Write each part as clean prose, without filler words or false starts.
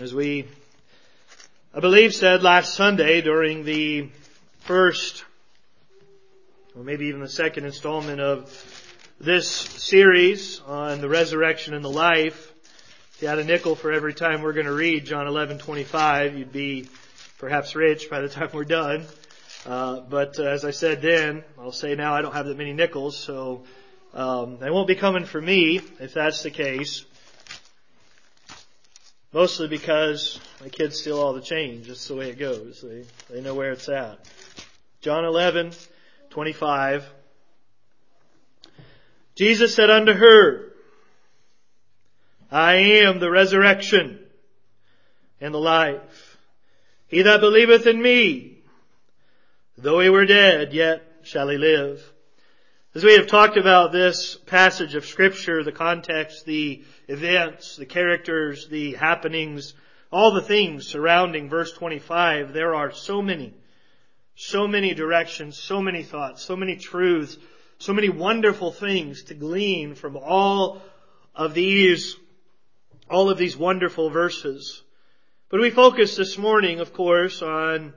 As we, I believe, said last Sunday during the first, or maybe even the second installment of this series on the resurrection and the life, if you had a nickel for every time we're going to read John 11:25, you'd be perhaps rich by the time we're done. But as I said then, I'll say now I don't have that many nickels, so they won't be coming for me if that's the case. Mostly because my kids steal all the change. That's the way it goes. They know where it's at. John 11:25. Jesus said unto her, I am the resurrection and the life. He that believeth in me, though he were dead, yet shall he live. As we have talked about this passage of Scripture, the context, the events, the characters, the happenings, all the things surrounding verse 25, there are so many directions, so many thoughts, so many truths, so many wonderful things to glean from all of these wonderful verses. But we focus this morning, of course, on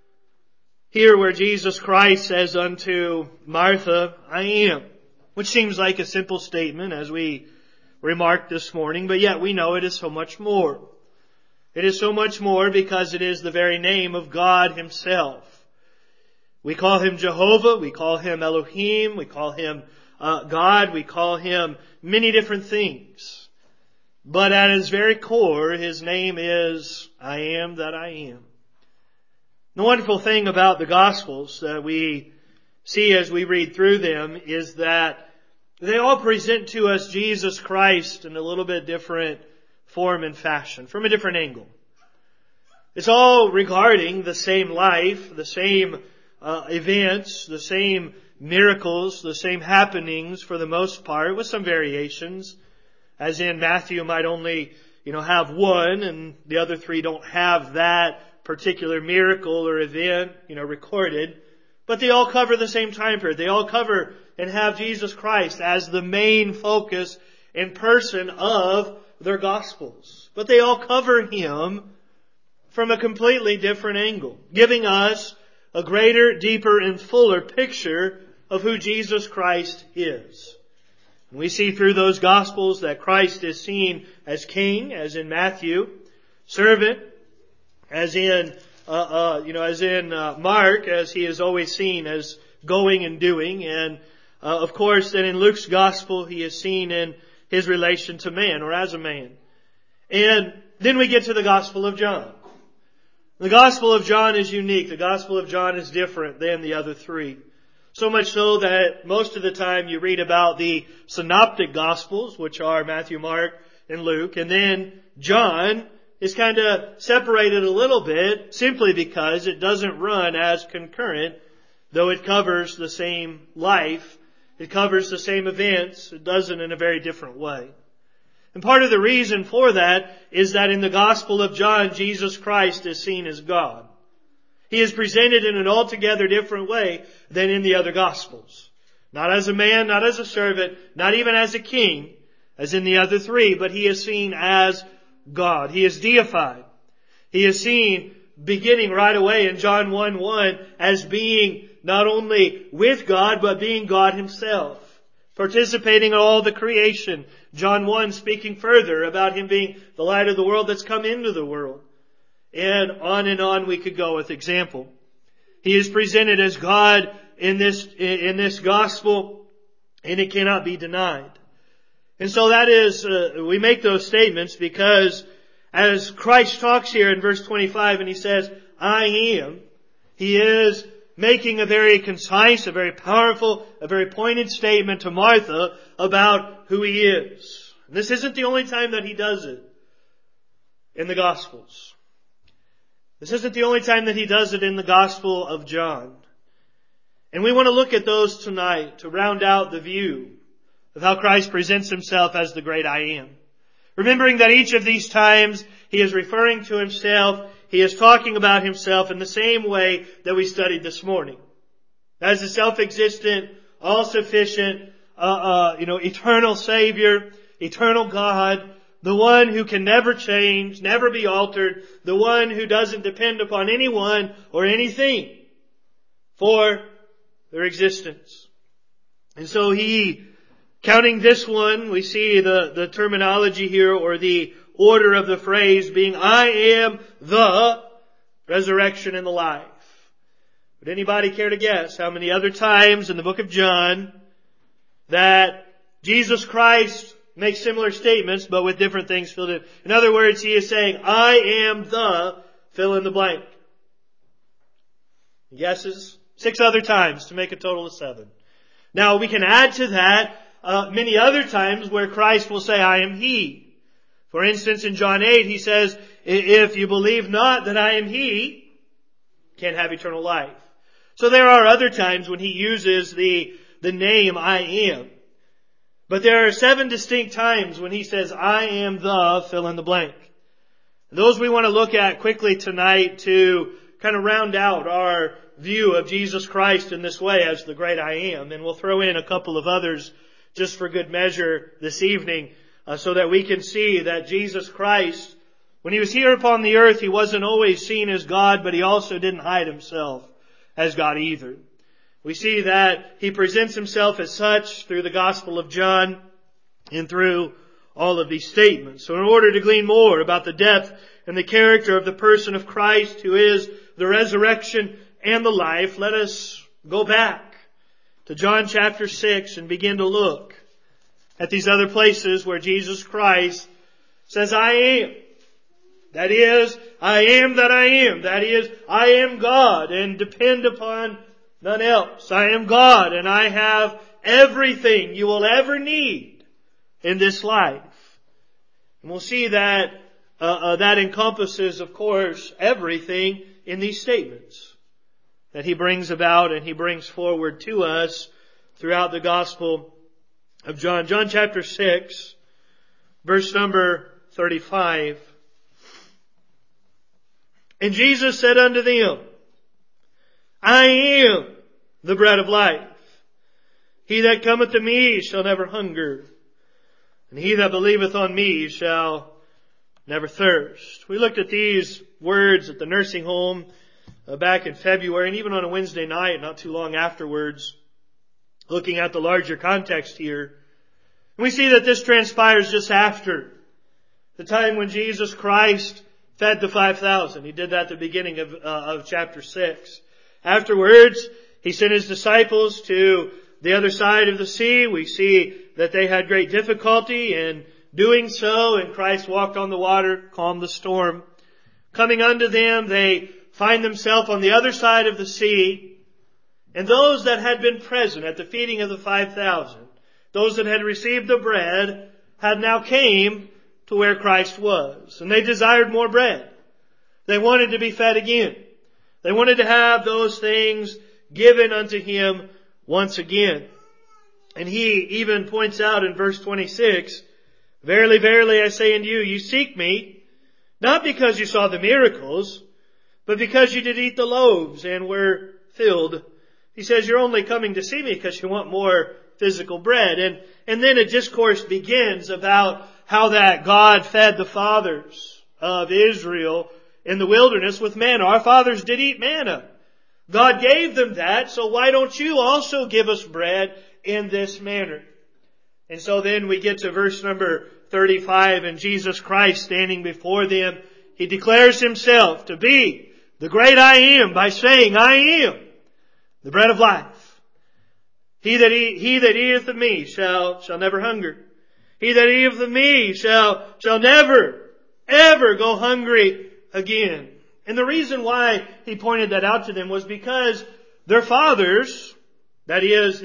here where Jesus Christ says unto Martha, I am, which seems like a simple statement as we remarked this morning, but yet we know it is so much more. It is so much more because it is the very name of God Himself. We call Him Jehovah, we call Him Elohim, we call Him God, we call Him many different things. But at His very core, His name is I am that I am. The wonderful thing about the Gospels that we see as we read through them is that they all present to us Jesus Christ in a little bit different form and fashion, from a different angle. It's all regarding the same life, the same events, the same miracles, the same happenings for the most part, with some variations. As in Matthew might only, have one, and the other three don't have that particular miracle or event, recorded. But they all cover the same time period. They all cover and have Jesus Christ as the main focus and person of their Gospels. But they all cover Him from a completely different angle, giving us a greater, deeper, and fuller picture of who Jesus Christ is. And we see through those Gospels that Christ is seen as King, as in Matthew, servant, as in Mark, as He is always seen as going and doing, and of course then in Luke's Gospel He is seen in His relation to man, or as a man. And then we get to the Gospel of John. The Gospel of John is unique. The Gospel of John is different than the other three. So much so that most of the time you read about the synoptic Gospels, which are Matthew, Mark, and Luke, and then John is kind of separated a little bit simply because it doesn't run as concurrent, though it covers the same life, it covers the same events, it does it in a very different way. And part of the reason for that is that in the Gospel of John, Jesus Christ is seen as God. He is presented in an altogether different way than in the other Gospels. Not as a man, not as a servant, not even as a king, as in the other three, but He is seen as God. He is deified. He is seen beginning right away in John 1:1 as being not only with God, but being God Himself, participating in all the creation. John 1 speaking further about Him being the light of the world that's come into the world. And on we could go with example. He is presented as God in this gospel, and it cannot be denied. And so that is, we make those statements because as Christ talks here in verse 25 and He says, I am, He is making a very concise, a very powerful, a very pointed statement to Martha about who He is. And this isn't the only time that He does it in the Gospels. This isn't the only time that He does it in the Gospel of John. And we want to look at those tonight to round out the view of how Christ presents Himself as the great I am. Remembering that each of these times He is referring to Himself, He is talking about Himself in the same way that we studied this morning. As a self-existent, all-sufficient, eternal Savior, eternal God, the one who can never change, never be altered, the one who doesn't depend upon anyone or anything for their existence. And so he, counting this one, we see the terminology here, or the order of the phrase being, I am the resurrection and the life. Would anybody care to guess how many other times in the book of John that Jesus Christ makes similar statements but with different things filled in? In other words, he is saying, I am the fill in the blank. Guesses? 6 other times to make a total of 7. Now we can add to that many other times where Christ will say, I am He. For instance, in John 8, He says, if you believe not that I am He, you can't have eternal life. So there are other times when He uses the name I am. But there are 7 distinct times when He says, I am the fill in the blank. Those we want to look at quickly tonight to kind of round out our view of Jesus Christ in this way as the great I am. And we'll throw in a couple of others just for good measure this evening so that we can see that Jesus Christ, when He was here upon the earth, He wasn't always seen as God, but He also didn't hide Himself as God either. We see that He presents Himself as such through the Gospel of John and through all of these statements. So in order to glean more about the depth and the character of the person of Christ, who is the resurrection and the life, let us go back to John chapter 6 and begin to look at these other places where Jesus Christ says, I am. That is, I am that I am. That is, I am God and depend upon none else. I am God and I have everything you will ever need in this life. And we'll see that that encompasses, of course, everything in these statements that He brings about and He brings forward to us throughout the Gospel of John. John chapter 6, verse number 35. And Jesus said unto them, I am the bread of life. He that cometh to me shall never hunger, and he that believeth on me shall never thirst. We looked at these words at the nursing home back in February, and even on a Wednesday night, not too long afterwards, looking at the larger context here. And we see that this transpires just after the time when Jesus Christ fed the 5,000. He did that at the beginning of chapter 6. Afterwards, He sent His disciples to the other side of the sea. We see that they had great difficulty in doing so, and Christ walked on the water, calmed the storm. Coming unto them, they find themselves on the other side of the sea, and those that had been present at the feeding of the 5,000, those that had received the bread, had now came to where Christ was. And they desired more bread. They wanted to be fed again. They wanted to have those things given unto Him once again. And He even points out in verse 26, Verily, verily, I say unto you, you seek me, not because you saw the miracles, but because you did eat the loaves and were filled. He says you're only coming to see me because you want more physical bread. And then a discourse begins about how that God fed the fathers of Israel in the wilderness with manna. Our fathers did eat manna. God gave them that, so why don't you also give us bread in this manner? And so then we get to verse number 35, and Jesus Christ standing before them, He declares Himself to be the great I am by saying, I am the bread of life. He that eateth of me shall never hunger. He that eateth of me shall never, ever go hungry again. And the reason why He pointed that out to them was because their fathers, that is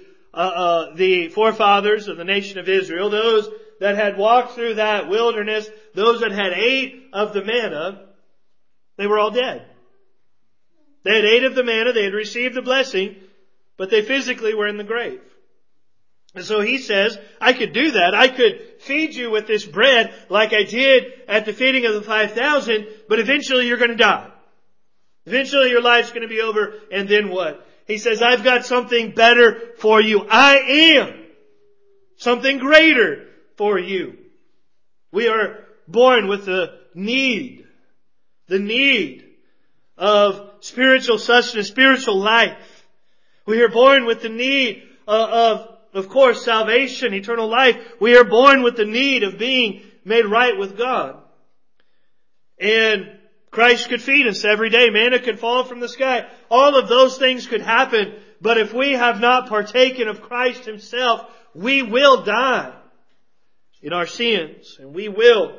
the forefathers of the nation of Israel, those that had walked through that wilderness, those that had ate of the manna, they were all dead. They had ate of the manna, they had received the blessing, but they physically were in the grave. And so He says, I could do that. I could feed you with this bread like I did at the feeding of the 5,000, but eventually you're going to die. Eventually your life's going to be over, and then what? He says, I've got something better for you. I am something greater for you. We are born with the need of spiritual sustenance, spiritual life. We are born with the need of course, salvation, eternal life. We are born with the need of being made right with God. And Christ could feed us every day. Manna could fall from the sky. All of those things could happen. But if we have not partaken of Christ Himself, we will die in our sins. And we will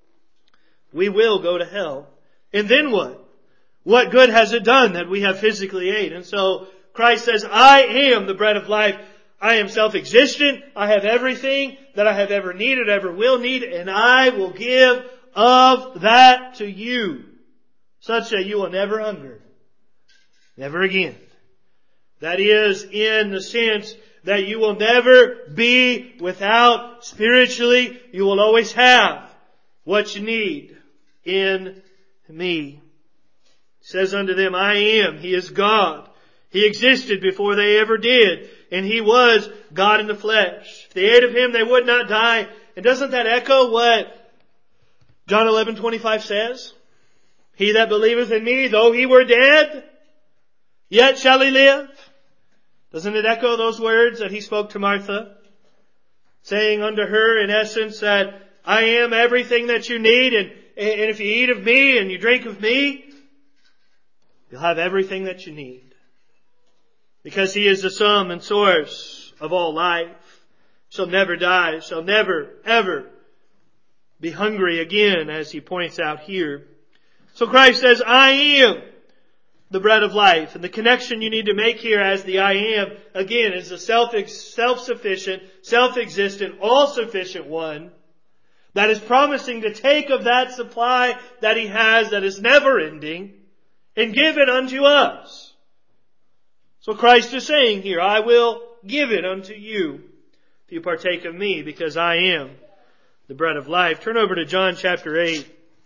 go to hell. And then what? What good has it done that we have physically ate? And so Christ says, I am the bread of life. I am self-existent. I have everything that I have ever needed, ever will need, and I will give of that to you, such that you will never hunger. Never again. That is in the sense that you will never be without spiritually. You will always have what you need in me. It says unto them, I am. He is God. He existed before they ever did. And He was God in the flesh. If they ate of Him, they would not die. And doesn't that echo what John 11:25 says? He that believeth in me, though he were dead, yet shall he live. Doesn't it echo those words that He spoke to Martha? Saying unto her, in essence, that I am everything that you need. And if you eat of me and you drink of me, you'll have everything that you need. Because He is the sum and source of all life. Shall never die, shall never, ever be hungry again, as He points out here. So Christ says, I am the bread of life. And the connection you need to make here as the I am, again, is the self-sufficient, self-existent, all-sufficient one that is promising to take of that supply that He has that is never-ending and give it unto us. So Christ is saying here, I will give it unto you if you partake of me, because I am the bread of life. Turn over to John chapter 8.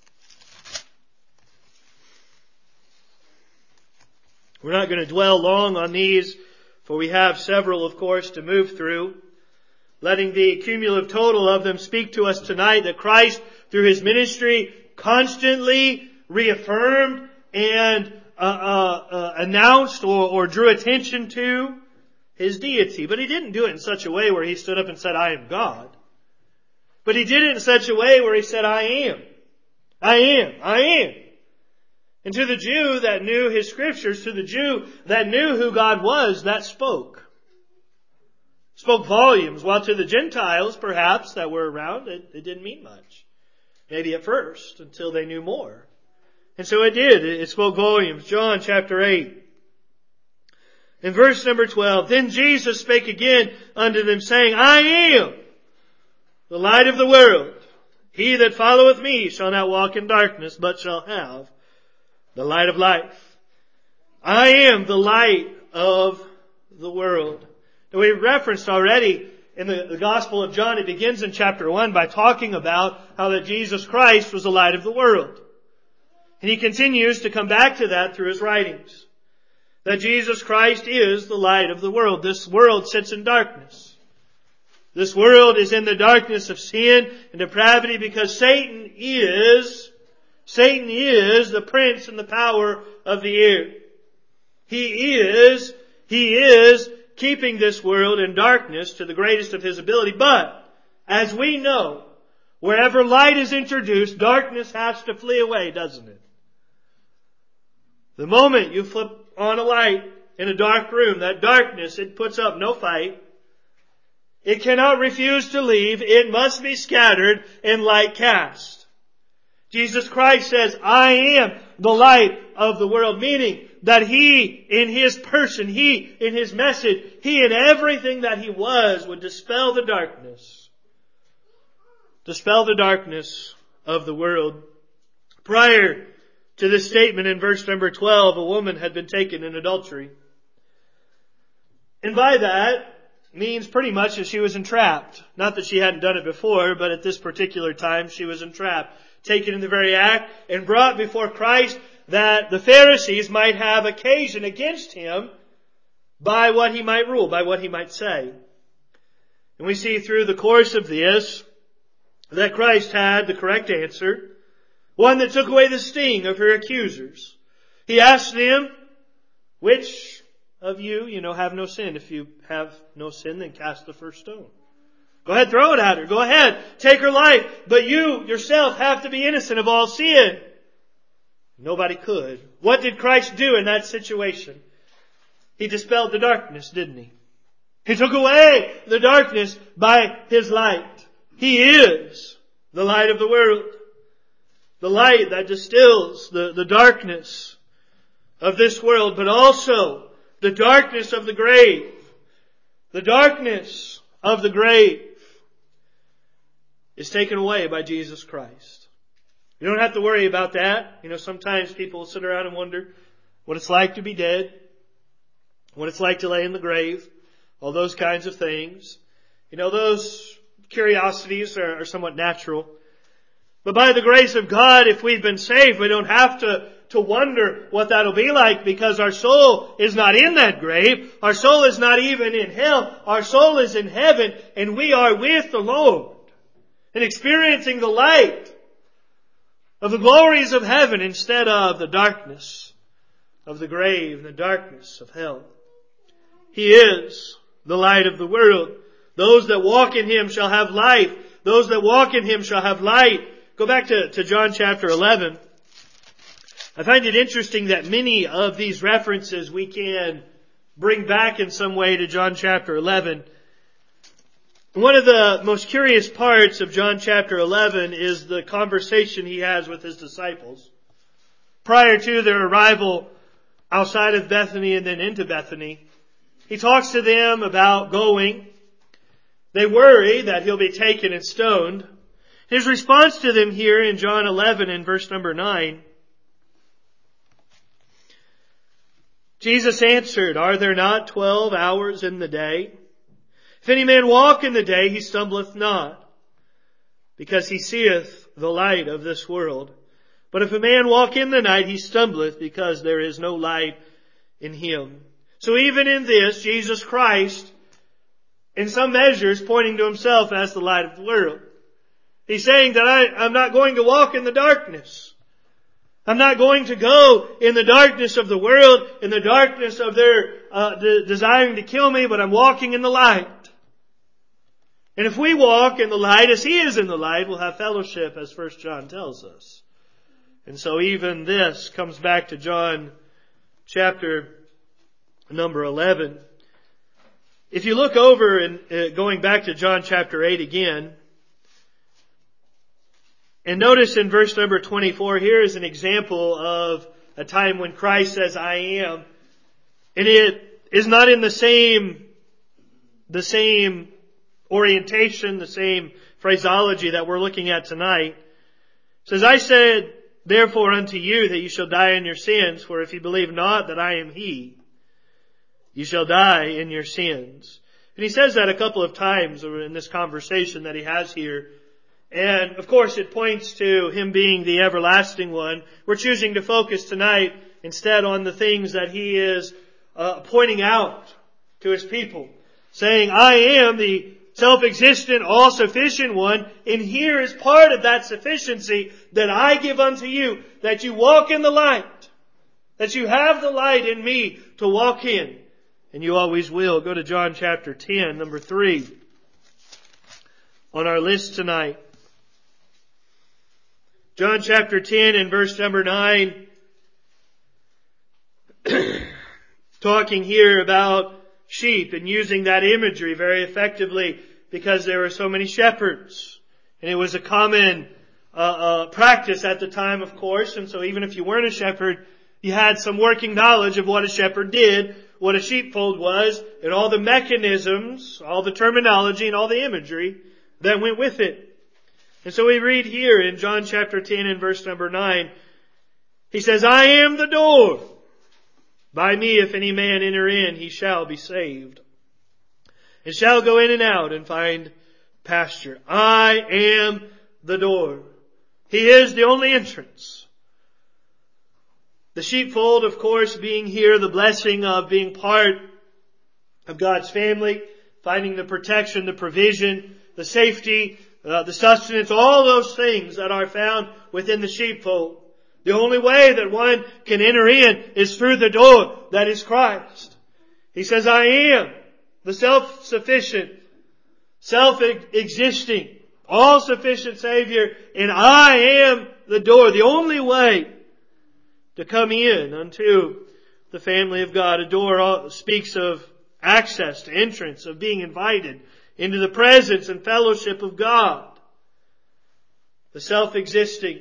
We're not going to dwell long on these, for we have several, of course, to move through. Letting the cumulative total of them speak to us tonight, that Christ, through His ministry, constantly reaffirmed and announced or drew attention to His deity. But He didn't do it in such a way where He stood up and said, I am God. But He did it in such a way where He said, I am. I am. I am. And to the Jew that knew his scriptures, to the Jew that knew who God was, that spoke volumes. While to the Gentiles, perhaps, that were around, it didn't mean much. Maybe at first, until they knew more. And so it did. It spoke volumes. John chapter 8. In verse number 12, Then Jesus spake again unto them, saying, I am the light of the world. He that followeth me shall not walk in darkness, but shall have the light of life. I am the light of the world. Now, we've referenced already in the Gospel of John, it begins in chapter 1 by talking about how that Jesus Christ was the light of the world. And he continues to come back to that through his writings. That Jesus Christ is the light of the world. This world sits in darkness. This world is in the darkness of sin and depravity because Satan is the prince and the power of the air. He is keeping this world in darkness to the greatest of his ability. But, as we know, wherever light is introduced, darkness has to flee away, doesn't it? The moment you flip on a light in a dark room, that darkness, it puts up no fight. It cannot refuse to leave. It must be scattered and light cast. Jesus Christ says, I am the light of the world, meaning that He, in His person, He, in His message, He in everything that He was, would dispel the darkness. Dispel the darkness of the world. Prior to this statement in verse number 12, a woman had been taken in adultery. And by that means pretty much that she was entrapped. Not that she hadn't done it before, but at this particular time she was entrapped. Taken in the very act and brought before Christ that the Pharisees might have occasion against Him by what He might rule, by what He might say. And we see through the course of this that Christ had the correct answer, one that took away the sting of her accusers. He asked them, which of you, have no sin? If you have no sin, then cast the first stone. Go ahead, throw it at her. Go ahead, take her life. But you yourself have to be innocent of all sin. Nobody could. What did Christ do in that situation? He dispelled the darkness, didn't He? He took away the darkness by His light. He is the light of the world. The light that distills the darkness of this world, but also the darkness of the grave. The darkness of the grave is taken away by Jesus Christ. You don't have to worry about that. Sometimes people sit around and wonder what it's like to be dead, what it's like to lay in the grave, all those kinds of things. Those curiosities are somewhat natural. But by the grace of God, if we've been saved, we don't have to wonder what that'll be like, because our soul is not in that grave. Our soul is not even in hell. Our soul is in heaven, and we are with the Lord and experiencing the light of the glories of heaven instead of the darkness of the grave and the darkness of hell. He is the light of the world. Those that walk in Him shall have life. Those that walk in Him shall have light. Go back to John chapter 11. I find it interesting that many of these references we can bring back in some way to John chapter 11. One of the most curious parts of John chapter 11 is the conversation He has with His disciples prior to their arrival outside of Bethany and then into Bethany. He talks to them about going. They worry that He'll be taken and stoned. His response to them here in John 11 in verse number 9, Jesus answered, "Are there not 12 hours in the day? If any man walk in the day, he stumbleth not, because he seeth the light of this world. But if a man walk in the night, he stumbleth, because there is no light in him." So even in this, Jesus Christ, in some measures, pointing to Himself as the light of the world. He's saying that I'm not going to walk in the darkness. I'm not going to go in the darkness of the world, in the darkness of their desiring to kill me, but I'm walking in the light. And if we walk in the light as He is in the light, we'll have fellowship, as 1 John tells us. And so even this comes back to John chapter number 11. If you look over and going back to John chapter 8 again, and notice in verse number 24, here is an example of a time when Christ says, "I am." And it is not in the same orientation, the same phraseology that we're looking at tonight. It says, "I said therefore unto you that you shall die in your sins, for if you believe not that I am He, you shall die in your sins." And He says that a couple of times in this conversation that He has here. And of course it points to Him being the everlasting one. We're choosing to focus tonight instead on the things that He is pointing out to His people. Saying, "I am the self-existent, all-sufficient one." And here is part of that sufficiency that I give unto you, that you walk in the light. That you have the light in Me to walk in. And you always will. Go to John chapter 10, number 3. On our list tonight. John chapter 10 and verse number 9. Talking here about sheep and using that imagery very effectively because there were so many shepherds. And it was a common practice at the time, of course. And so even if you weren't a shepherd, you had some working knowledge of what a shepherd did, what a sheepfold was, and all the mechanisms, all the terminology, and all the imagery that went with it. And so we read here in John chapter 10 and verse number 9, He says, "I am the door. By Me, if any man enter in, he shall be saved, and shall go in and out and find pasture." I am the door. He is the only entrance. The sheepfold, of course, being here the blessing of being part of God's family, finding the protection, the provision, the safety, the sustenance, all those things that are found within the sheepfold. The only way that one can enter in is through the door that is Christ. He says, I am the self-sufficient, self-existing, all-sufficient Savior, and I am the door, the only way to come in unto the family of God. A door speaks of access, to entrance, of being invited into the presence and fellowship of God. The self-existing,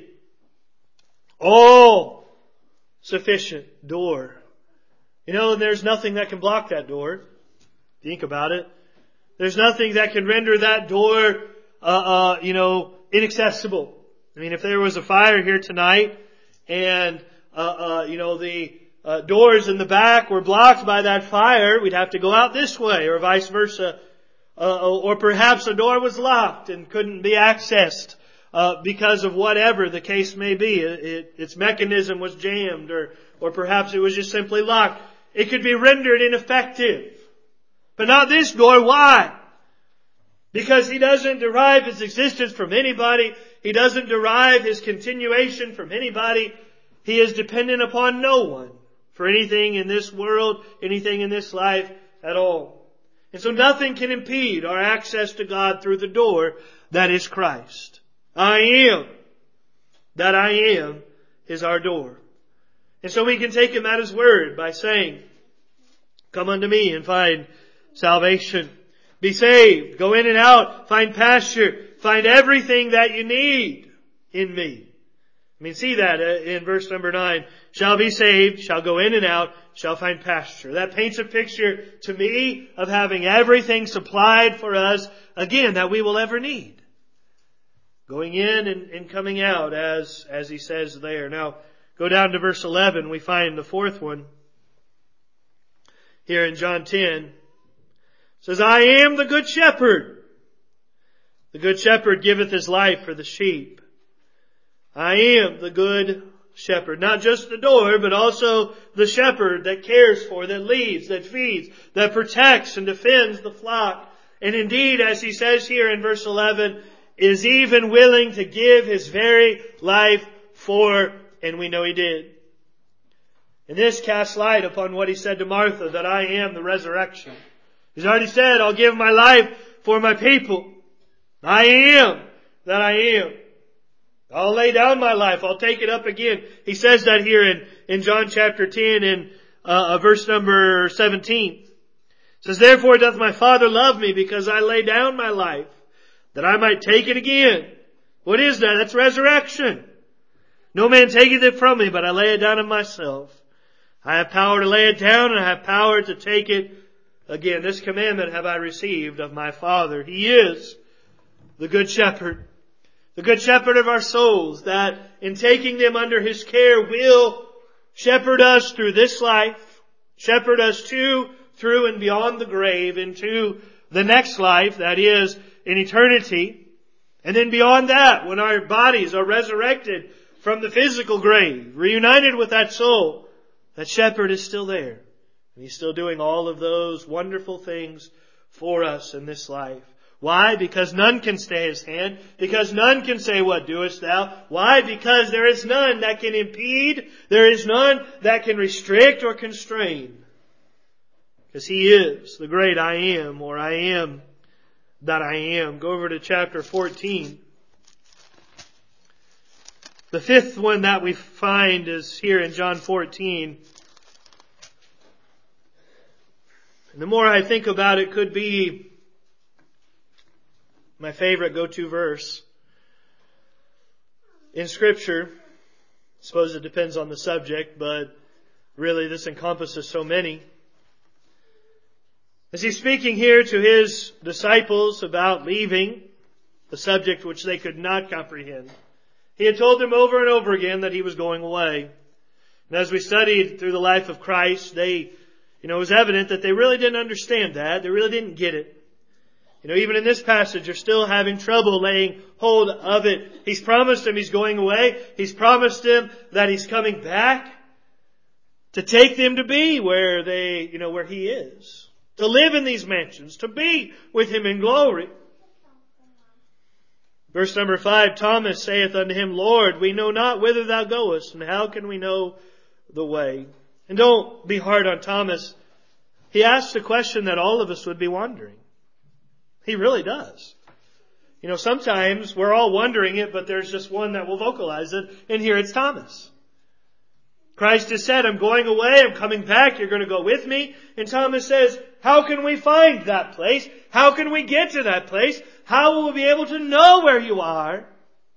all-sufficient door. And there's nothing that can block that door. Think about it. There's nothing that can render that door, inaccessible. I mean, if there was a fire here tonight and, the doors in the back were blocked by that fire, we'd have to go out this way, or vice versa. Or perhaps a door was locked and couldn't be accessed because of whatever the case may be. Its mechanism was jammed, or perhaps it was just simply locked. It could be rendered ineffective. But not this door. Why? Because He doesn't derive His existence from anybody. He doesn't derive His continuation from anybody. He is dependent upon no one for anything in this world, anything in this life at all. And so nothing can impede our access to God through the door that is Christ. I am, that I am, is our door. And so we can take Him at His word by saying, come unto me and find salvation. Be saved. Go in and out. Find pasture. Find everything that you need in me. See that in verse number 9. Shall be saved, shall go in and out, shall find pasture. That paints a picture to me of having everything supplied for us, again, that we will ever need. Going in and coming out, as he says there. Now, go down to verse 11. We find the fourth one. Here in John 10. It says, I am the good shepherd. The good shepherd giveth his life for the sheep. I am the good shepherd. Not just the door, but also the shepherd that cares for, that leads, that feeds, that protects and defends the flock. And indeed, as he says here in verse 11, is even willing to give His very life for, and we know He did. And this casts light upon what He said to Martha, that I am the resurrection. He's already said, I'll give my life for my people. I am that I am. I'll lay down my life. I'll take it up again. He says that here in John chapter 10 in verse number 17. It says, therefore doth my Father love me, because I lay down my life, that I might take it again. What is that? That's resurrection. No man taketh it from me, but I lay it down of myself. I have power to lay it down, and I have power to take it again. This commandment have I received of my Father. He is the good shepherd. The good shepherd of our souls, that in taking them under His care will shepherd us through this life, shepherd us through and beyond the grave into the next life, that is, in eternity. And then beyond that, when our bodies are resurrected from the physical grave, reunited with that soul, that shepherd is still there. And He's still doing all of those wonderful things for us in this life. Why? Because none can stay His hand. Because none can say, what doest thou? Why? Because there is none that can impede. There is none that can restrict or constrain. Because He is the great I am, or I am that I am. Go over to chapter 14. The fifth one that we find is here in John 14. And the more I think about it, could be my favorite go-to verse in Scripture. I suppose it depends on the subject, but really this encompasses so many. As He's speaking here to His disciples about leaving, the subject which they could not comprehend, He had told them over and over again that He was going away. And as we studied through the life of Christ, it was evident that they really didn't understand that. They really didn't get it. Even in this passage, they're still having trouble laying hold of it. He's promised them He's going away. He's promised them that He's coming back to take them to be where where He is. To live in these mansions, to be with Him in glory. Verse number 5, Thomas saith unto him, Lord, we know not whither thou goest, and how can we know the way? And don't be hard on Thomas. He asks a question that all of us would be wondering. He really does. You know, sometimes we're all wondering it, but there's just one that will vocalize it, and here it's Thomas. Christ has said, I'm going away, I'm coming back, you're going to go with me. And Thomas says, how can we find that place? How can we get to that place? How will we be able to know where you are?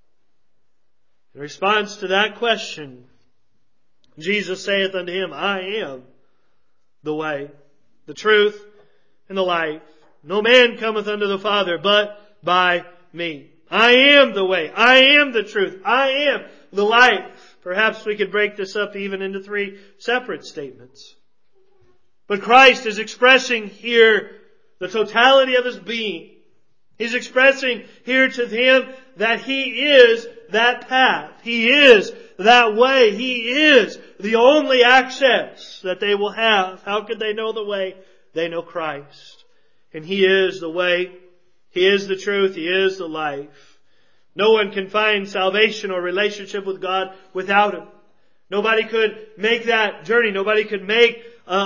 In response to that question, Jesus saith unto him, I am the way, the truth, and the life. No man cometh unto the Father but by me. I am the way. I am the truth. I am the life. Perhaps we could break this up even into 3 separate statements. But Christ is expressing here the totality of His being. He's expressing here to them that He is that path. He is that way. He is the only access that they will have. How could they know the way? They know Christ. And He is the way. He is the truth. He is the life. No one can find salvation or relationship with God without Him. Nobody could make that journey. Nobody could make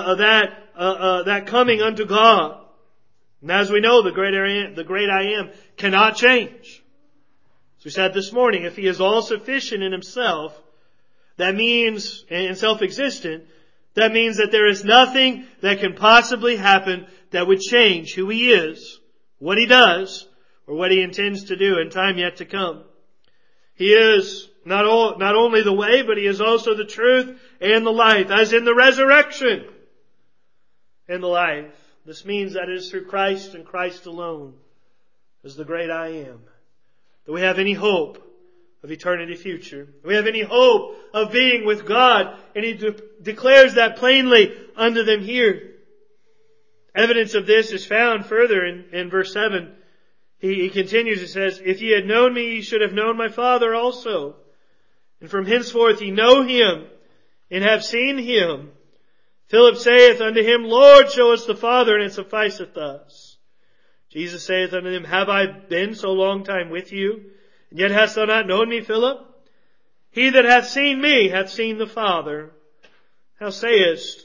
that coming unto God. And as we know, the great I am cannot change. As we said this morning, if He is all sufficient in Himself, that means, and self-existent, that means that there is nothing that can possibly happen that would change who He is, what He does, or what He intends to do in time yet to come. He is not only the way, but He is also the truth and the life, as in the resurrection and the life. This means that it is through Christ and Christ alone as the great I am that we have any hope of eternity future. We have any hope of being with God, and He declares that plainly unto them here. Evidence of this is found further in verse 7. He continues, he says, If ye had known me, ye should have known my Father also. And from henceforth ye know Him, and have seen Him. Philip saith unto Him, Lord, show us the Father, and it sufficeth us. Jesus saith unto him, Have I been so long time with you, and yet hast thou not known me, Philip? He that hath seen me hath seen the Father. How sayest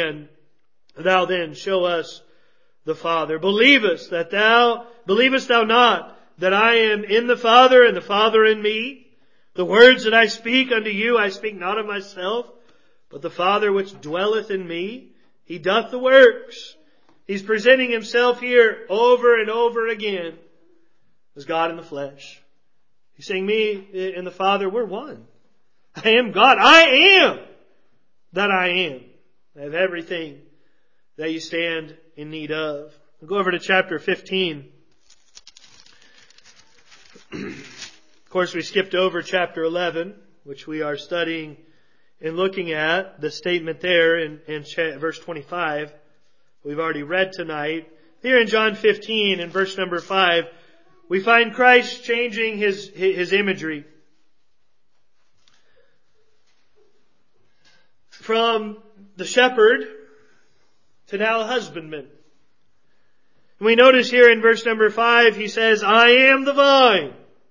thou then, show us the Father? Believest thou not that I am in the Father, and the Father in me? The words that I speak unto you, I speak not of myself, but the Father which dwelleth in me, He doth the works. He's presenting Himself here over and over again as God in the flesh. He's saying, me and the Father, we're one. I am God. I am that I am. I have everything that you stand in need of. We'll go over to chapter 15. Of course, we skipped over chapter 11, which we are studying and looking at the statement there in verse 25. We've already read tonight. Here in John 15, in verse number 5, we find Christ changing His imagery from the shepherd to now a husbandman. And we notice here in verse number 5, He says, I am the vine.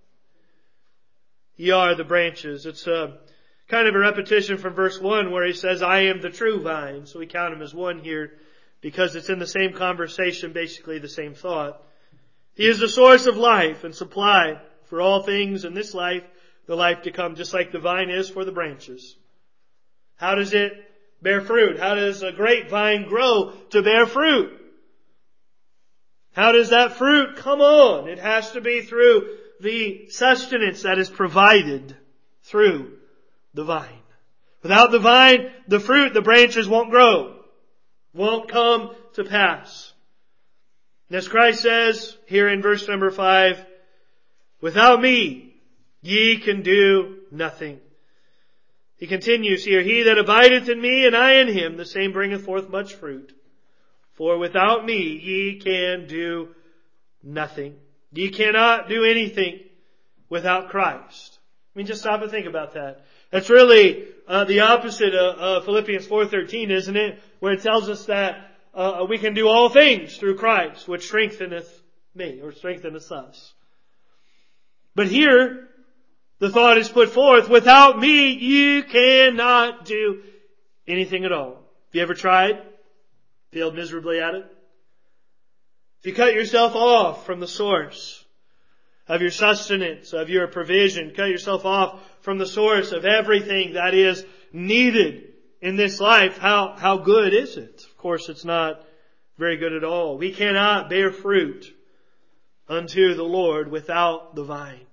Ye are the branches. It's kind of a repetition from verse 1 where He says, I am the true vine. So we count Him as one here because it's in the same conversation, basically the same thought. He is the source of life and supply for all things in this life, the life to come, just like the vine is for the branches. How does it bear fruit? How does a grapevine grow to bear fruit? How does that fruit come on? It has to be through the sustenance that is provided through the vine. Without the vine, the fruit, the branches won't grow, won't come to pass. And as Christ says here in verse number 5, without me, ye can do nothing. He continues here, He that abideth in me and I in Him, the same bringeth forth much fruit. For without me, ye can do nothing. Ye cannot do anything without Christ. I mean, just stop and think about that. That's really the opposite of Philippians 4:13, isn't it? Where it tells us that we can do all things through Christ, which strengtheneth me, or strengtheneth us. But here, the thought is put forth, without me, you cannot do anything at all. Have you ever tried? Failed miserably at it? If you cut yourself off from the source of your sustenance, of your provision, cut yourself off from the source of everything that is needed in this life, how good is it? Of course, it's not very good at all. We cannot bear fruit unto the Lord without the vine.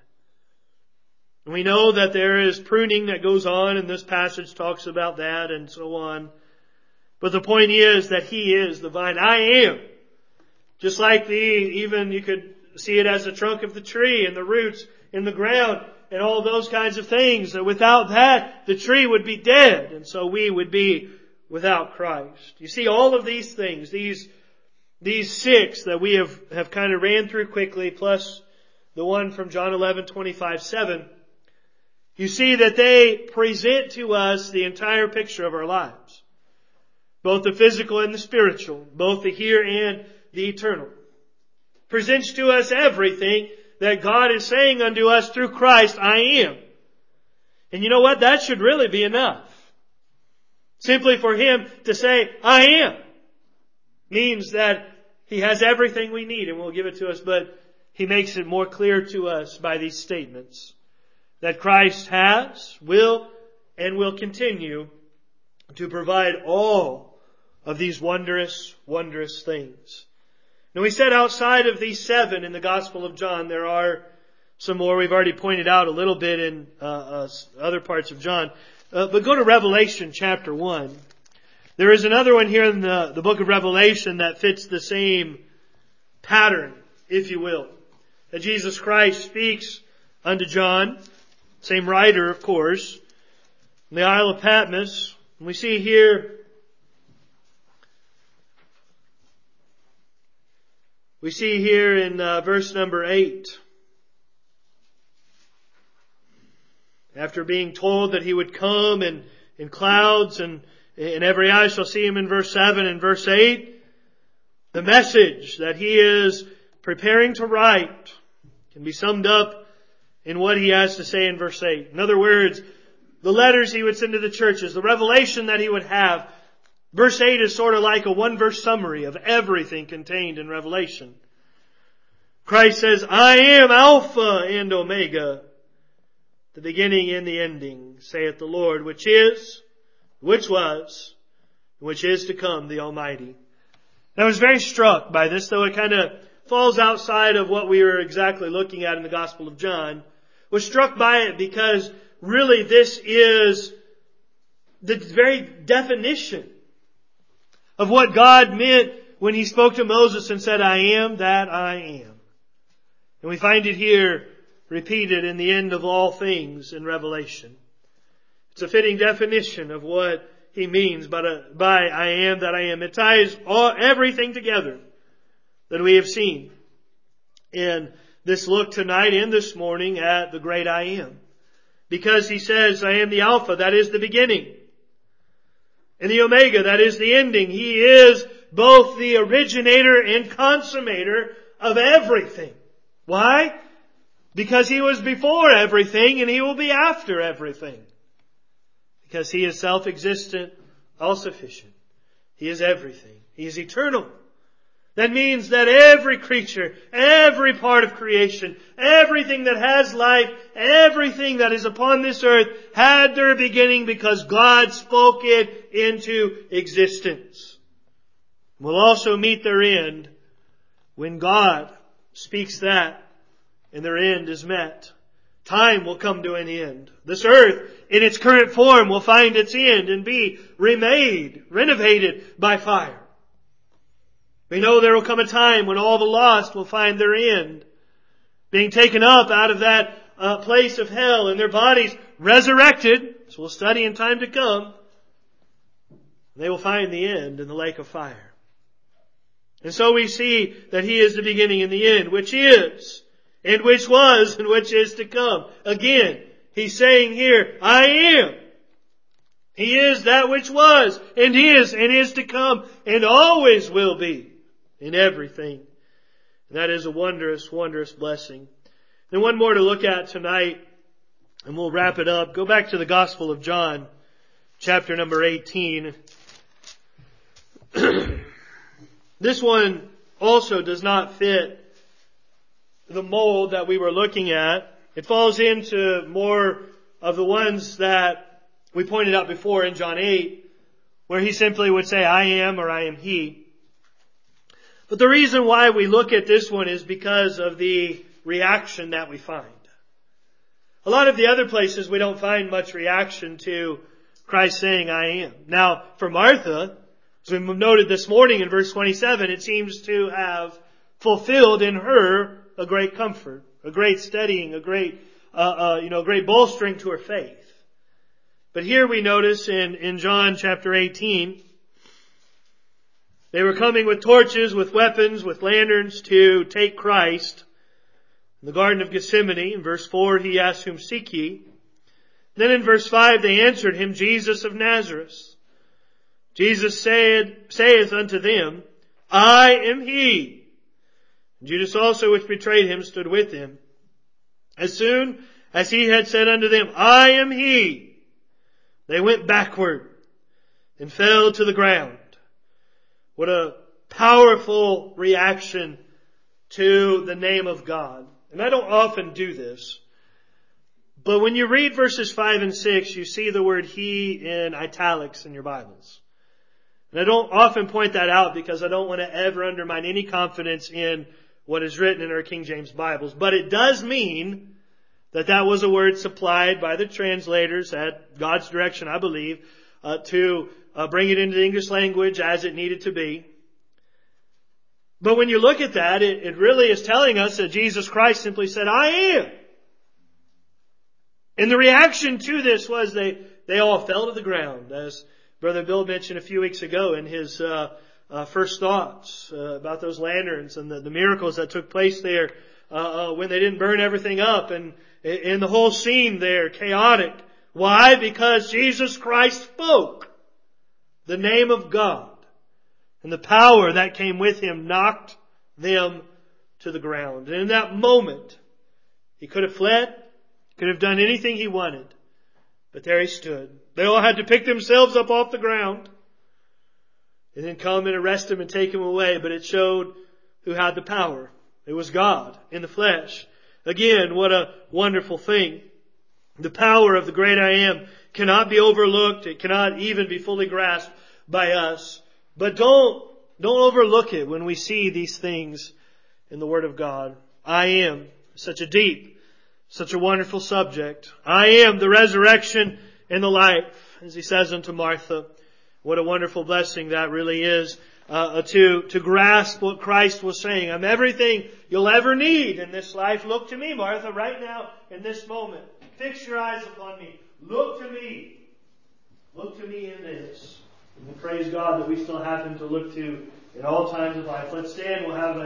And we know that there is pruning that goes on, and this passage talks about that and so on. But the point is that He is the vine. I am. Just like even you could see it as the trunk of the tree and the roots in the ground and all those kinds of things. That without that, the tree would be dead. And so we would be without Christ. You see, all of these things, these 6 that we have kind of ran through quickly, plus the one from John 11:25-7, you see that they present to us the entire picture of our lives. Both the physical and the spiritual, both the here and the eternal. Presents to us everything that God is saying unto us through Christ, I am. And you know what? That should really be enough. Simply for Him to say, I am, means that He has everything we need and will give it to us, but He makes it more clear to us by these statements that Christ has, will, and will continue to provide all of these wondrous, wondrous things. Now we said outside of these 7 in the Gospel of John, there are some more. We've already pointed out a little bit in other parts of John. But go to Revelation chapter 1. There is another one here in the book of Revelation that fits the same pattern, if you will. That Jesus Christ speaks unto John, same writer, of course, in the Isle of Patmos. And we see here, in verse number 8, after being told that He would come in clouds and every eye shall see Him in verse 7 and verse 8, the message that He is preparing to write can be summed up in what He has to say in verse 8. In other words, the letters He would send to the churches, the revelation that He would have. Verse 8 is sort of like a one-verse summary of everything contained in Revelation. Christ says, I am Alpha and Omega, the beginning and the ending, saith the Lord, which is, which was, which is to come, the Almighty. And I was very struck by this, though it kind of falls outside of what we were exactly looking at in the Gospel of John. Was struck by it because really this is the very definition of what God meant when He spoke to Moses and said, I am that I am. And we find it here repeated in the end of all things in Revelation. It's a fitting definition of what He means by I am that I am. It ties everything together that we have seen in this look tonight and this morning at the great I am. Because He says, I am the Alpha, that is the beginning. And the Omega, that is the ending. He is both the originator and consummator of everything. Why? Because He was before everything and He will be after everything. Because He is self-existent, all-sufficient. He is everything. He is eternal. That means that every creature, every part of creation, everything that has life, everything that is upon this earth had their beginning because God spoke it into existence. Will also meet their end when God speaks that and their end is met. Time will come to an end. This earth in its current form will find its end and be remade, renovated by fire. We know there will come a time when all the lost will find their end, being taken up out of that place of hell and their bodies resurrected, as we'll study in time to come. They will find the end in the lake of fire. And so we see that He is the beginning and the end, which is, and which was, and which is to come. Again, He's saying here, I am. He is that which was, and is to come, and always will be in everything. And that is a wondrous, wondrous blessing. Then one more to look at tonight, and we'll wrap it up. Go back to the Gospel of John, chapter number 18. This one also does not fit the mold that we were looking at. It falls into more of the ones that we pointed out before in John 8, where he simply would say, I am, or I am he. But the reason why we look at this one is because of the reaction that we find. A lot of the other places we don't find much reaction to Christ saying, I am. Now, for Martha, as we noted this morning in verse 27, it seems to have fulfilled in her a great comfort, a great steadying, a great bolstering to her faith. But here we notice in John chapter 18, they were coming with torches, with weapons, with lanterns to take Christ. In the Garden of Gethsemane, in verse 4, he asked, Whom seek ye? Then in verse 5, they answered him, Jesus of Nazareth. Jesus saith unto them, I am he. Judas also, which betrayed him, stood with him. As soon as he had said unto them, I am he, they went backward and fell to the ground. What a powerful reaction to the name of God. And I don't often do this, but when you read verses 5 and 6, you see the word he in italics in your Bibles. And I don't often point that out because I don't want to ever undermine any confidence in what is written in our King James Bibles. But it does mean that was a word supplied by the translators at God's direction, I believe, to bring it into the English language as it needed to be. But when you look at that, it really is telling us that Jesus Christ simply said, I am. And the reaction to this was they all fell to the ground, as Brother Bill mentioned a few weeks ago in his first thoughts about those lanterns and the miracles that took place there when they didn't burn everything up, and in the whole scene there, chaotic. Why? Because Jesus Christ spoke the name of God. And the power that came with him knocked them to the ground. And in that moment, he could have fled, could have done anything he wanted. But there he stood. They all had to pick themselves up off the ground and then come and arrest him and take him away. But it showed who had the power. It was God in the flesh. Again, what a wonderful thing. The power of the great I am cannot be overlooked. It cannot even be fully grasped by us. But don't overlook it when we see these things in the Word of God. I am such a deep, such a wonderful subject. I am the resurrection and the life, as he says unto Martha. What a wonderful blessing that really is, to grasp what Christ was saying. I'm everything you'll ever need in this life. Look to me, Martha, right now in this moment. Fix your eyes upon me. Look to me. Look to me in this. And we praise God that we still have Him to look to in all times of life. Let's stand. We'll have